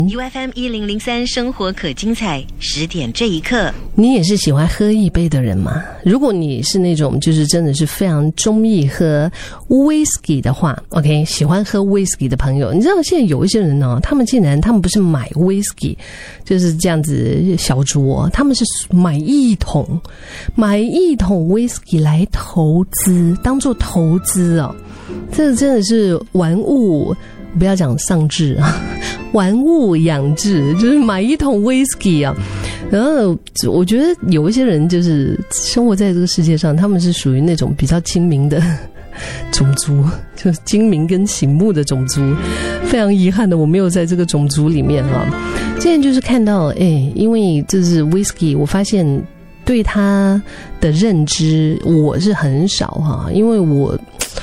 UFM1003 生活可精彩，10点这一刻。 你也是喜欢喝一杯的人吗？如果你是那种就是真的是非常中意喝 whisky 的话 ，OK， 喜欢喝 whisky 的朋友，你知道现在有一些人呢，他们不是买 whisky， 就是这样子小酌，他们是买一桶 whisky 来投资，当做投资哦，这真的是玩物。不要讲丧志啊，玩物养志，就是买一桶 whisky 啊。然后我觉得有一些人就是生活在这个世界上，他们是属于那种比较精明的种族，就是精明跟醒目的种族。非常遗憾的，我没有在这个种族里面啊。现在就是看到，因为这是 whisky， 我发现对他的认知我是很少哈，因为我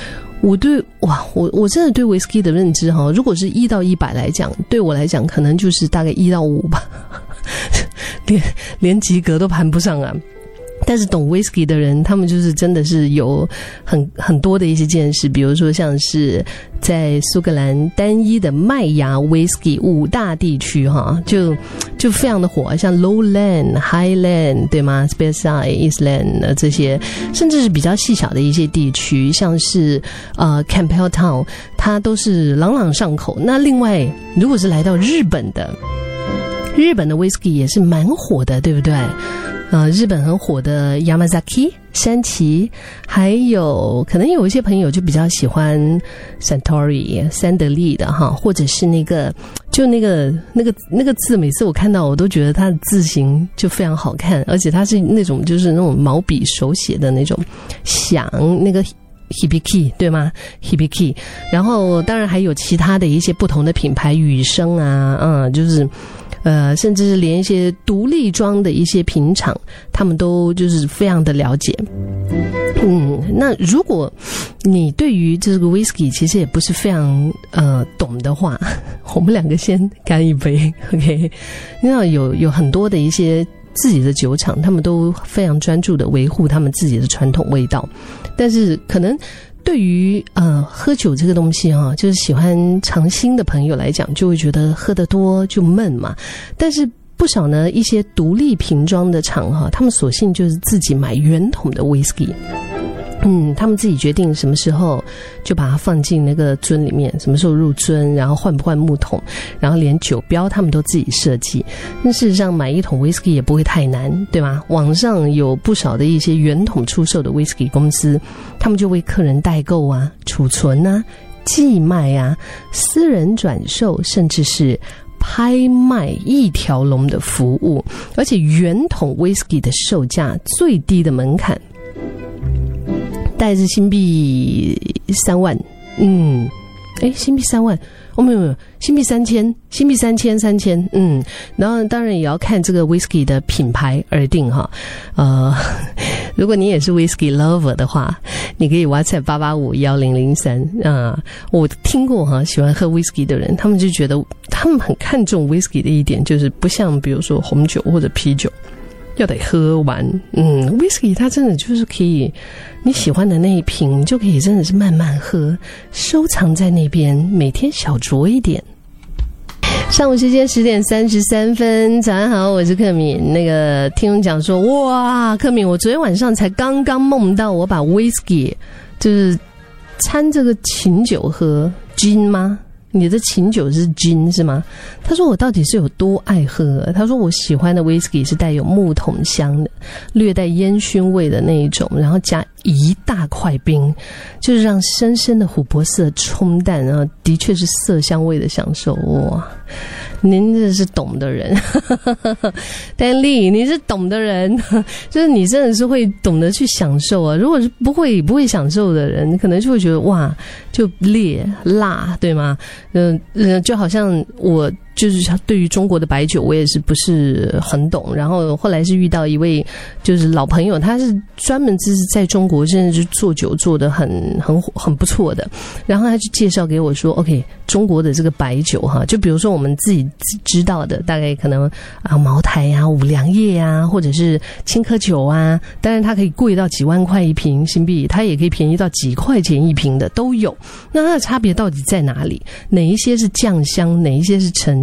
真的对 whisky 的认知哈，如果是1到100来讲，对我来讲可能就是大概1到5吧，连及格都谈不上啊。但是懂 whisky 的人，他们就是真的是有很多的一些见识，比如说像是在苏格兰单一的麦芽 whisky 5大地区哈，就非常的火，像 Lowland、Highland 对吗 ？Speyside、Eastland 这些，甚至是比较细小的一些地区，像是Campbelltown， 它都是朗朗上口。那另外，如果是来到日本的 whisky 也是蛮火的，对不对？日本很火的 Yamazaki 山崎，还有可能有一些朋友就比较喜欢 Suntory 三得利的哈，或者是那个字，每次我看到我都觉得它的字形就非常好看，而且它是那种就是那种毛笔手写的那种响那个Hibiki 对吗 Hibiki， 然后当然还有其他的一些不同的品牌，雨生啊，就是甚至是连一些独立装的一些品厂，他们都就是非常的了解。那如果你对于这个 whisky 其实也不是非常懂的话，我们两个先干一杯 OK。 你知道有很多的一些自己的酒厂，他们都非常专注的维护他们自己的传统味道，但是可能对于喝酒这个东西哈，就是喜欢尝新的朋友来讲，就会觉得喝得多就闷嘛。但是不少呢一些独立瓶装的厂哈，他们索性就是自己买原桶的 whisky。他们自己决定什么时候就把它放进那个樽里面，什么时候入樽，然后换不换木桶，然后连酒标他们都自己设计。那事实上买一桶 whisky 也不会太难，对吧？网上有不少的一些原桶出售的 whisky 公司，他们就为客人代购啊、储存啊、寄卖啊、私人转售，甚至是拍卖一条龙的服务。而且原桶 whisky 的售价最低的门槛大概是新币3万，新币3万，没有，新币3000，新币3000，然后当然也要看这个 whisky 的品牌而定哈。如果你也是 whisky lover 的话，你可以 WhatsApp 8851003我听过哈，喜欢喝 whisky 的人，他们就觉得他们很看重 whisky 的一点，就是不像比如说红酒或者啤酒。要得喝完，whisky 它真的就是可以，你喜欢的那一瓶就可以真的是慢慢喝，收藏在那边，每天小酌一点。上午时间10点33分，早上好，我是克敏。那个听众讲说，哇，克敏，我昨天晚上才刚刚梦到我把 whisky 就是掺这个琴酒喝 gin 吗？你的琴酒是 gin 是吗？他说我到底是有多爱喝他说我喜欢的 whisky 是带有木桶香的，略带烟熏味的那一种，然后加一大块冰，就是让深深的琥珀色冲淡，然后的确是色香味的享受。哇，您真的是懂的人丹丽，你是懂的人，就是你真的是会懂得去享受啊。如果是不会享受的人，可能就会觉得哇，就烈辣，对吗？就好像我就是对于中国的白酒我也是不是很懂，然后后来是遇到一位就是老朋友，他是专门就是在中国真的是做酒做得很不错的，然后他就介绍给我说 OK 中国的这个白酒哈，就比如说我们自己知道的大概可能茅台啊、五粮液啊，或者是青稞酒啊，当然它可以贵到几万块一瓶新币，它也可以便宜到几块钱一瓶的都有。那它的差别到底在哪里？哪一些是酱香，哪一些是沉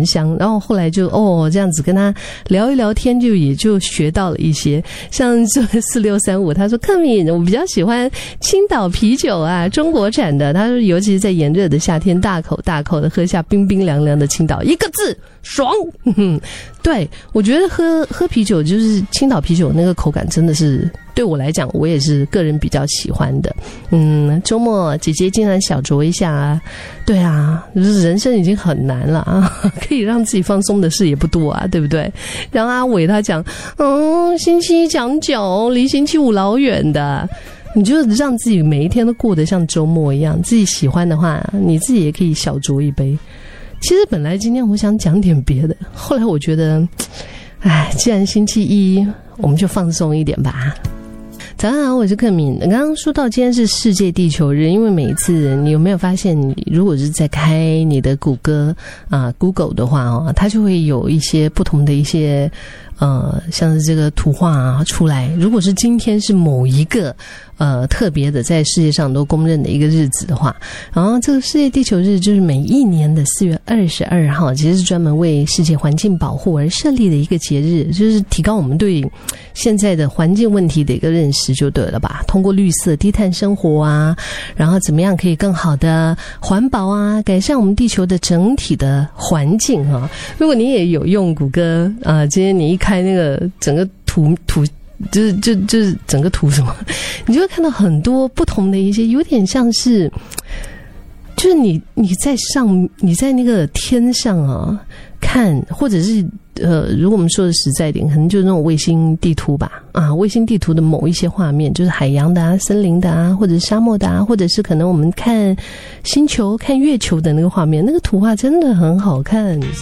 香，然后后来就这样子跟他聊一聊天，也就学到了一些，像这4635他说克敏我比较喜欢青岛啤酒啊，中国产的，他说尤其是在炎热的夏天大口大口的喝下冰冰凉凉的青岛，一个字爽。对，我觉得喝啤酒就是青岛啤酒那个口感真的是对我来讲我也是个人比较喜欢的。周末姐姐竟然小酌一下啊，对啊，人生已经很难了啊，可以让自己放松的事也不多啊，对不对？然后阿伟他讲星期一讲酒离星期五老远的，你就让自己每一天都过得像周末一样，自己喜欢的话你自己也可以小酌一杯。其实本来今天我想讲点别的，后来我觉得既然星期一我们就放松一点吧。早上好，我是克敏。刚刚说到今天是世界地球日，因为每一次你有没有发现，你如果是在开你的谷歌Google 的话它就会有一些不同的一些像是这个图画出来。如果是今天是某一个特别的在世界上都公认的一个日子的话，然后这个世界地球日就是每一年的4月22号，其实是专门为世界环境保护而设立的一个节日，就是提高我们对现在的环境问题的一个认识就对了吧。通过绿色低碳生活然后怎么样可以更好的环保改善我们地球的整体的环境如果你也有用谷歌今天你一开那个整个图就是整个图什么，你就会看到很多不同的一些，有点像是就是你在那个天上看，或者是如果我们说的实在一点，可能就是那种卫星地图吧卫星地图的某一些画面，就是海洋的森林的或者是沙漠的或者是可能我们看星球看月球的那个画面，那个图画真的很好看。